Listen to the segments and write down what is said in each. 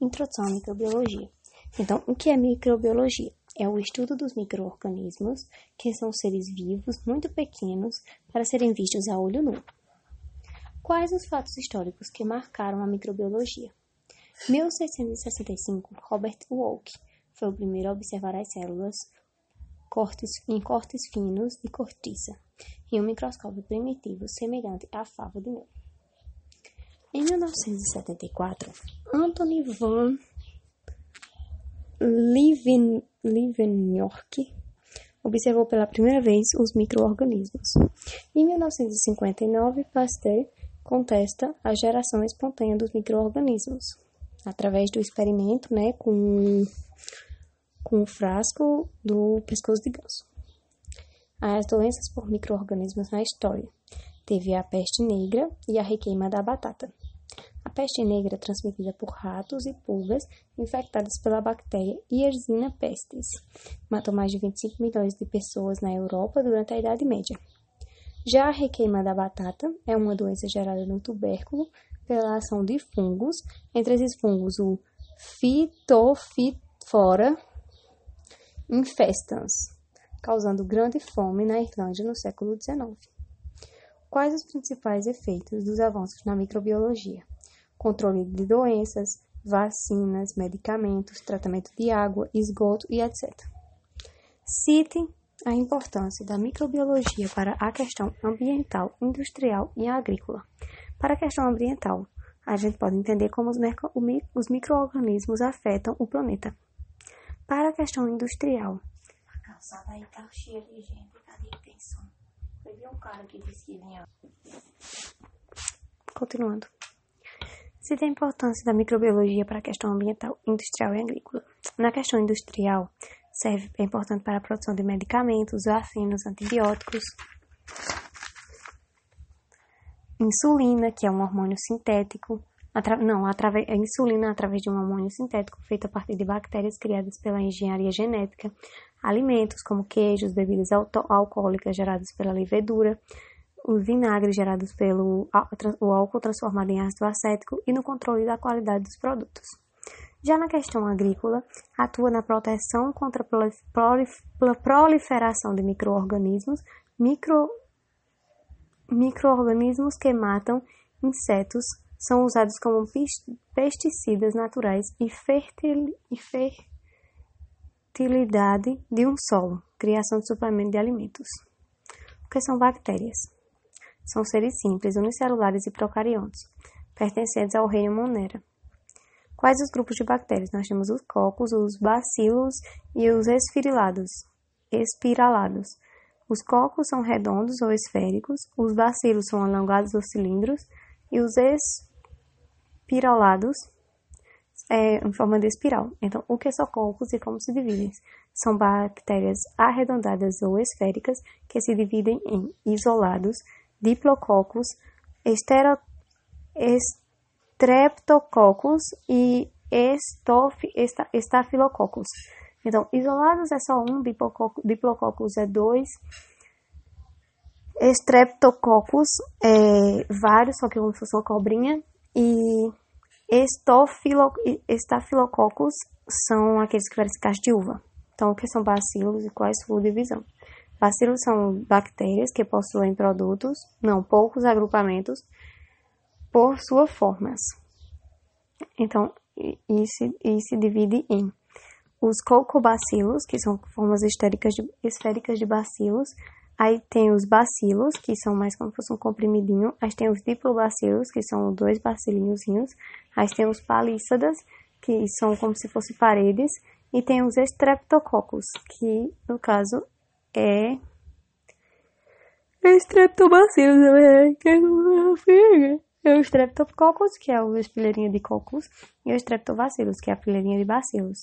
Introdução à microbiologia. Então, o que é microbiologia? É o estudo dos micro-organismos, que são seres vivos muito pequenos para serem vistos a olho nu. Quais os fatos históricos que marcaram a microbiologia? 1665, Robert Woolke foi o primeiro a observar as células em cortes finos de cortiça, em um microscópio primitivo semelhante à fava de mel. Em 1974, Anthony van Leeuwenhoek observou pela primeira vez os micro-organismos. Em 1959, Pasteur contesta a geração espontânea dos micro-organismos, através do experimento, com o frasco do pescoço de ganso. As doenças por micro-organismos na história. Teve a peste negra e a requeima da batata. A peste negra, transmitida por ratos e pulgas infectadas pela bactéria Yersinia pestis, matou mais de 25 milhões de pessoas na Europa durante a Idade Média. Já a requeima da batata é uma doença gerada no tubérculo pela ação de fungos, entre esses fungos o Phytophthora infestans, causando grande fome na Irlanda no século XIX. Quais os principais efeitos dos avanços na microbiologia? Controle de doenças, vacinas, medicamentos, tratamento de água, esgoto e etc. Cite a importância da microbiologia para a questão ambiental, industrial e agrícola. Para a questão ambiental, a gente pode entender como os micro-organismos afetam o planeta. Para a questão industrial, a calçada aí tá cheia de gente, cadê a atenção? Foi um cara que disse que vinha. Continuando. Cita a importância da microbiologia para a questão ambiental, industrial e agrícola. Na questão industrial, é importante para a produção de medicamentos, vacinas, antibióticos, insulina, que é um hormônio sintético, a insulina através de um hormônio sintético feito a partir de bactérias criadas pela engenharia genética, alimentos como queijos, bebidas alcoólicas geradas pela levedura, os vinagres gerados pelo o álcool transformado em ácido acético e no controle da qualidade dos produtos. Já na questão agrícola, atua na proteção contra a proliferação de micro-organismos que matam insetos, são usados como pesticidas naturais e fertilidade de um solo, criação de suplemento de alimentos. O que são bactérias? São seres simples, unicelulares e procariontes, pertencentes ao reino Monera. Quais os grupos de bactérias? Nós temos os cocos, os bacilos e os espiralados. Os cocos são redondos ou esféricos, os bacilos são alongados ou cilindros e os espiralados em forma de espiral. Então, o que são cocos e como se dividem? São bactérias arredondadas ou esféricas que se dividem em isolados, diplococos, streptococcus e estafilococos. Então, isolados é só um, diplococos é 2, streptococcus é vários, só que como se fosse uma cobrinha, e estafilococos são aqueles que parecem casca de uva. Então, o que são bacilos e qual é a sua divisão? Bacilos são bactérias que possuem poucos agrupamentos por suas formas. Então, se divide em os cocobacilos, que são formas esféricas de bacilos. Aí tem os bacilos, que são mais como se fosse um comprimidinho. Aí tem os diplobacilos, que são 2 bacilinhozinhos. Aí tem os palísadas, que são como se fossem paredes. E tem os streptococcus, que no caso é streptobacilos, é o streptococcus, que é a fileirinha de cocos, e o streptobacilos, que é a fileirinha de bacilos.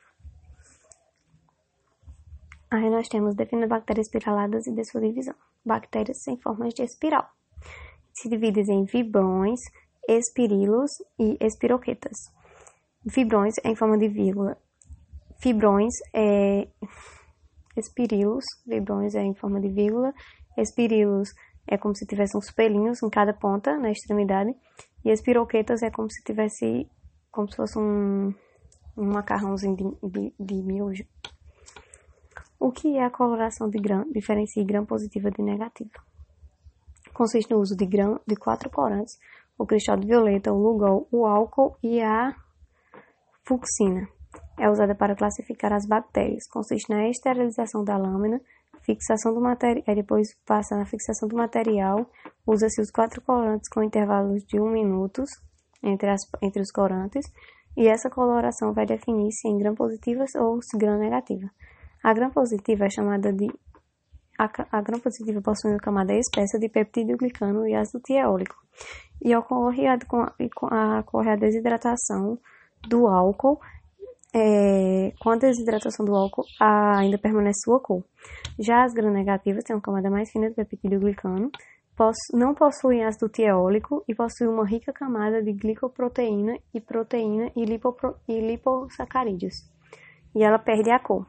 Aí nós temos definindo bactérias espiraladas e de sua divisão. Bactérias em formas de espiral. Se dividem em vibrões, espirilos e espiroquetas. Vibrões em forma de vírgula. Vibrões é espirilos, vibrões é em forma de vírgula. Espirilos é como se tivesse uns pelinhos em cada ponta, na extremidade. E espiroquetas é como se tivesse como se fosse um macarrãozinho de miojo. O que é a coloração de diferencia gram-positiva de negativa? Consiste no uso de 4 corantes, o cristal de violeta, o lugol, o álcool e a fucsina. É usada para classificar as bactérias. Consiste na esterilização da lâmina, fixação do material, depois passa na fixação do material, usa-se os 4 corantes com intervalos de 1 minuto entre os corantes, e essa coloração vai definir se é em gram-positiva ou se gram-negativa. A gram-positiva é chamada de... A gram-positiva possui uma camada espessa de peptidoglicano e ácido tireólico, e ocorre a desidratação do álcool. Com a desidratação do álcool, ainda permanece sua cor. Já as gram-negativas têm uma camada mais fina de peptidoglicano, não possuem ácido tireólico e possuem uma rica camada de glicoproteína e proteína e lipossacarídeos. E ela perde a cor.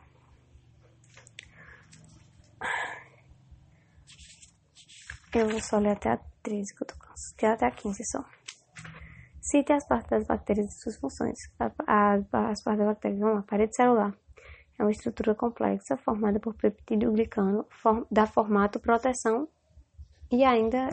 Eu vou só ler até a 13, que eu tô cansada. Até a 15 só. Cite as partes das bactérias e suas funções. As partes da bactéria. Vamos lá. Parede celular. É uma estrutura complexa formada por peptidoglicano, da formato proteção e ainda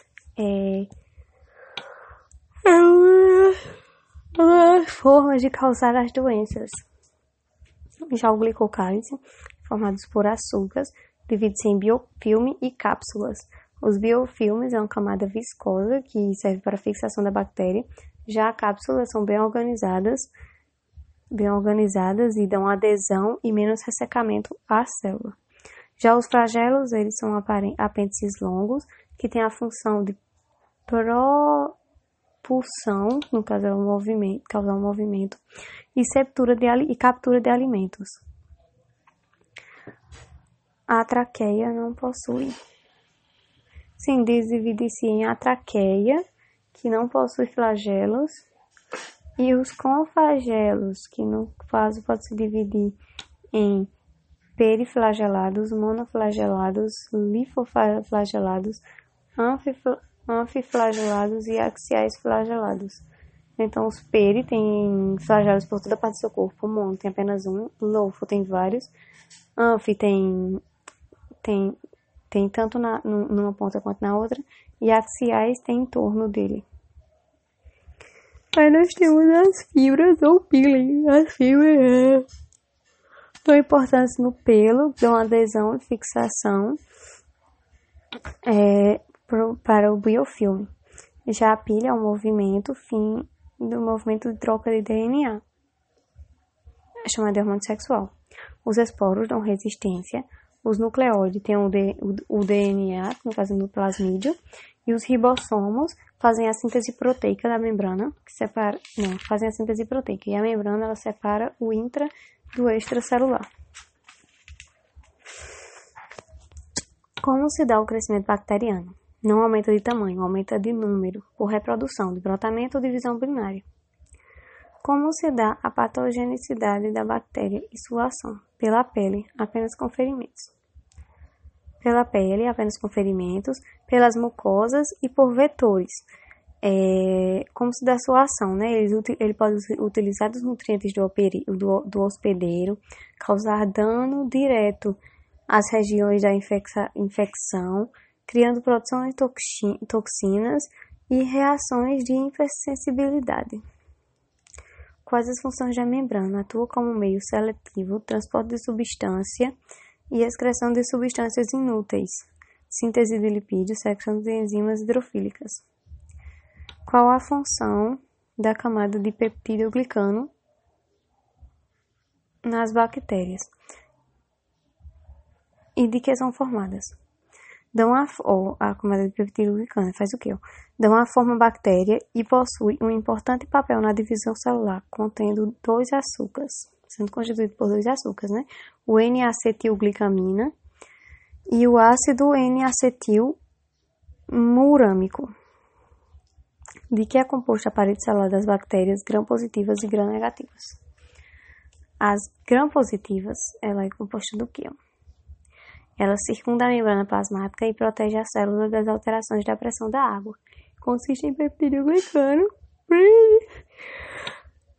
uma forma de causar as doenças. Já o glicocálice, formados por açúcares, divide-se em biofilme e cápsulas. Os biofilmes é uma camada viscosa que serve para a fixação da bactéria. Já as cápsulas são bem organizadas e dão adesão e menos ressecamento à célula. Já os flagelos, eles são apêndices longos que têm a função de propulsão, no caso é causar um movimento, e captura de alimentos. A traqueia não possui. Sim, divide-se em a traqueia, que não possui flagelos, e os conflagelos, que no caso pode se dividir em periflagelados, monoflagelados, lifoflagelados, anfiflagelados e axiais flagelados. Então, os peri têm flagelos por toda a parte do seu corpo, o mono tem apenas um, lofo tem vários, anfi tem tanto numa ponta quanto na outra, e axiais tem em torno dele. Aí nós temos as fibras ou peeling. As fibras são importantes no pelo, dão adesão e fixação para o biofilme. Já a pilha é um movimento de troca de DNA, é chamado de hormônio sexual. Os esporos dão resistência. Os nucleóides têm o DNA, no caso do plasmídio, e os ribossomos fazem a síntese proteica da membrana, fazem a síntese proteica, e a membrana ela separa o intra do extracelular. Como se dá o crescimento bacteriano? Não aumenta de tamanho, aumenta de número, por reprodução, de brotamento ou divisão binária. Como se dá a patogenicidade da bactéria e sua ação? Pela pele, apenas com ferimentos. Pela pele, apenas com ferimentos, pelas mucosas e por vetores. Como se dá a sua ação, né? Ele pode utilizar os nutrientes do hospedeiro, causar dano direto às regiões da infecção, criando produção de toxinas e reações de hipersensibilidade. Quais as funções da membrana? Atua como meio seletivo, transporte de substância e excreção de substâncias inúteis, síntese de lipídios, secreção de enzimas hidrofílicas. Qual a função da camada de peptidoglicano nas bactérias? E de que são formadas? A camada de peptidoglicano faz o quê? Dão a forma bactéria e possui um importante papel na divisão celular, contendo 2 açúcares, sendo constituído por 2 açúcares, né? O N-acetilglicamina e o ácido N-acetilmurâmico. De que é composta a parede celular das bactérias gram-positivas e gram-negativas? As gram-positivas, ela é composta do quê? Ela circunda a membrana plasmática e protege a célula das alterações da pressão da água. Consiste em peptidoglicano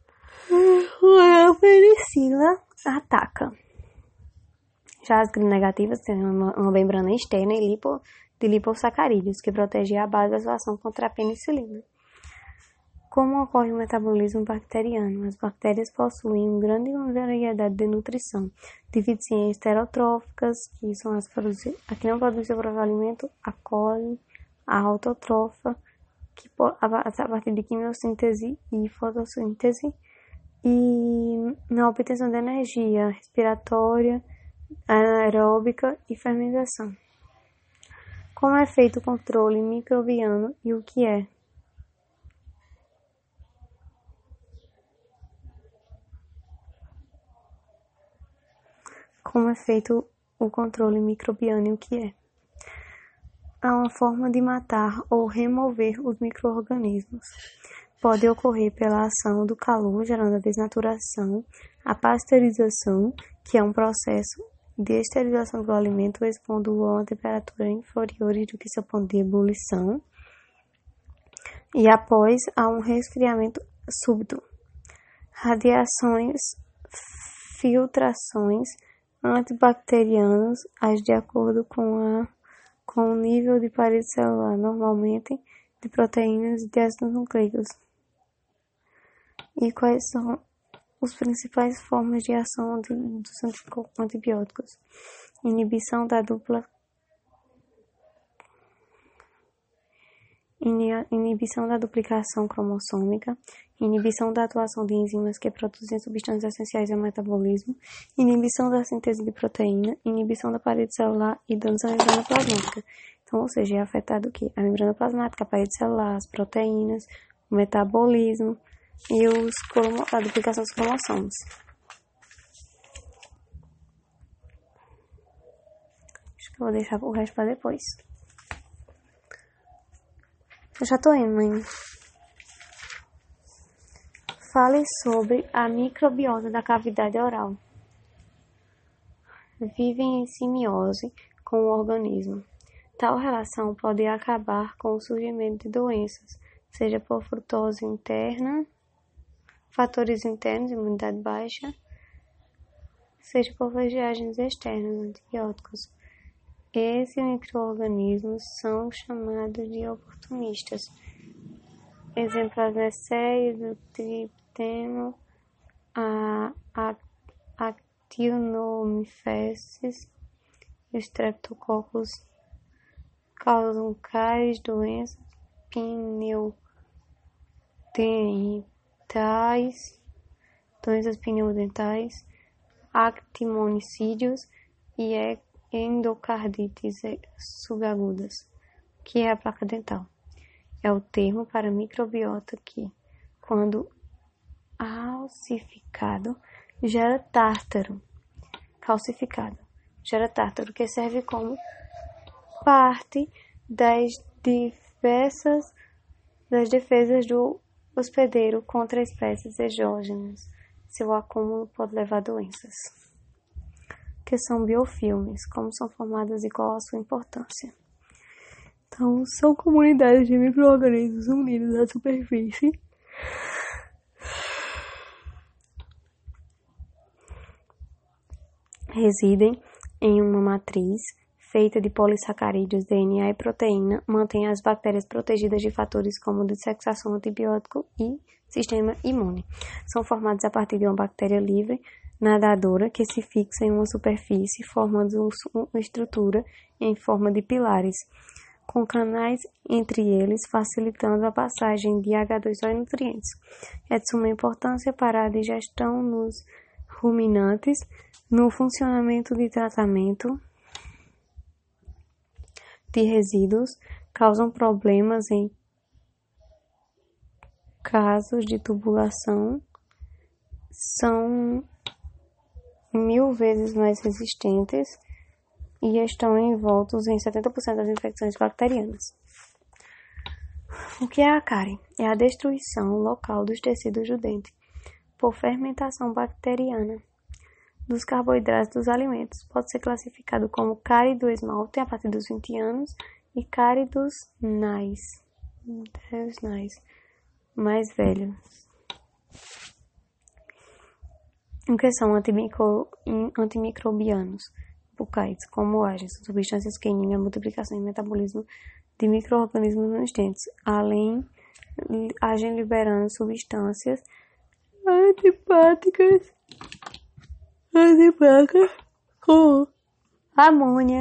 gram-negativa ataca. Já as gram-negativas têm uma membrana externa de lipossacarídeos que protege a base da sua ação contra a penicilina. Como ocorre o metabolismo bacteriano? As bactérias possuem uma grande variedade de nutrição. Divide-se em heterotróficas, que são as que não produzem seu próprio alimento, a coli, a autotrófa, que a partir de quimiossíntese e fotossíntese, e na obtenção de energia respiratória, anaeróbica e fermentação. Como é feito o controle microbiano e o que é? Como é feito o controle microbiano e o que é? Há uma forma de matar ou remover os micro-organismos. Pode ocorrer pela ação do calor, gerando a desnaturação, a pasteurização, que é um processo de esterilização do alimento, expondo-o a uma temperatura inferior do que seu ponto de ebulição, e após há um resfriamento súbito. Radiações, filtrações antibacterianos age de acordo com o nível de parede celular, normalmente de proteínas e de ácidos nucleicos. E quais são as principais formas de ação dos antibióticos? Inibição da duplicação cromossômica, inibição da atuação de enzimas que produzem substâncias essenciais ao metabolismo, inibição da síntese de proteína, inibição da parede celular e danos à membrana plasmática. Então, ou seja, é afetado o quê? A membrana plasmática, a parede celular, as proteínas, o metabolismo e a duplicação dos cromossomos. Acho que eu vou deixar o resto para depois. Eu já tô indo, mãe. Fale sobre a microbiota da cavidade oral. Vivem em simbiose com o organismo. Tal relação pode acabar com o surgimento de doenças, seja por frutose interna, fatores internos, imunidade baixa, seja por viagens externas, antibióticos. Esses micro-organismos são chamados de oportunistas. Exemplos: Nesseia, do tripteno, a actinomycetes e os streptococcus causam cáries, doenças pneumodentais, actimonicídios e endocardites subagudas. O que é a placa dental? É o termo para microbiota que, quando gera tártaro, que serve como parte das defesas do hospedeiro contra espécies exógenas. Seu acúmulo pode levar a doenças. Que são biofilmes, como são formadas e qual a sua importância. Então, são comunidades de micro-organismos unidos à superfície residem em uma matriz feita de polissacarídeos, DNA e proteína, mantém as bactérias protegidas de fatores como dissexação antibiótico e sistema imune. São formados a partir de uma bactéria livre, nadadora, que se fixa em uma superfície, formando uma estrutura em forma de pilares, com canais entre eles, facilitando a passagem de H2O e nutrientes. É de suma importância para a digestão nos ruminantes, no funcionamento de tratamento de resíduos, causam problemas em casos de tubulação, são 1000 vezes mais resistentes e estão envoltos em 70% das infecções bacterianas. O que é a cárie? É a destruição local dos tecidos do dente por fermentação bacteriana dos carboidratos dos alimentos. Pode ser classificado como cárie do esmalte a partir dos 20 anos e cárie dos nais mais velhos. O que são antimicrobianos bucais? Como agem? São substâncias que inibem a multiplicação e metabolismo de micro-organismos nos dentes. Além, agem liberando substâncias antipáticas como amônia,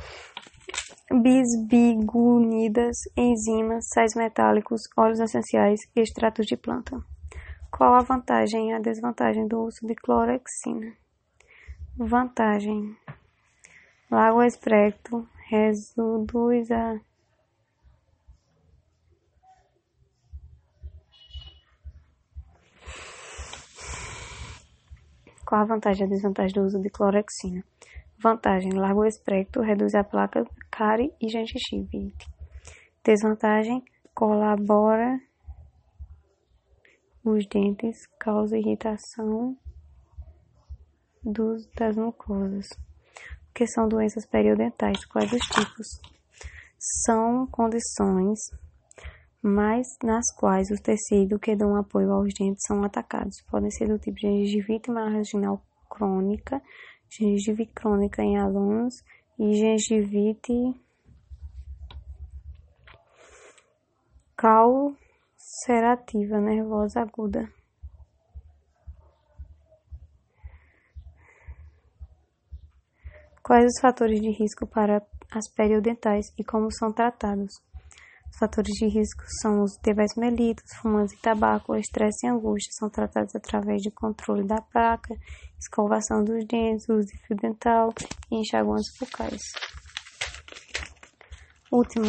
bisbigunidas, enzimas, sais metálicos, óleos essenciais e extratos de planta. Qual a vantagem e a desvantagem do uso de clorexina? Vantagem: largo espectro, reduz a Qual a vantagem e a desvantagem do uso de clorexina? Vantagem: largo espectro, reduz a placa cárie e gengivite. Desvantagem: colabora os dentes, causa irritação das mucosas. O que são doenças periodontais? Quais os tipos? São condições nas quais os tecidos que dão apoio aos dentes são atacados. Podem ser do tipo gengivite marginal crônica, gengivite crônica em alunos e gengivite ulcerativa nervosa aguda. Quais os fatores de risco para as periodontais e como são tratados? Os fatores de risco são os demais melitos, fumantes e tabaco, o estresse e angústia. São tratados através de controle da placa, escovação dos dentes, uso de fio dental e enxaguantes bucais. Último.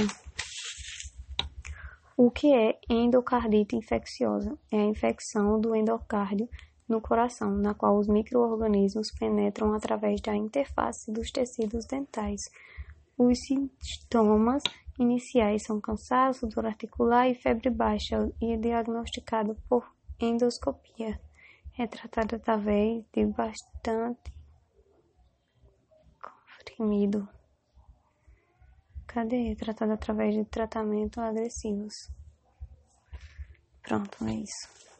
O que é endocardite infecciosa? É a infecção do endocárdio no coração, na qual os micro-organismos penetram através da interface dos tecidos dentais. Os sintomas iniciais são cansaço, dor articular e febre baixa e é diagnosticado por endoscopia. É tratado através de bastante comprimido. É tratado através de tratamento agressivos. Pronto, é isso.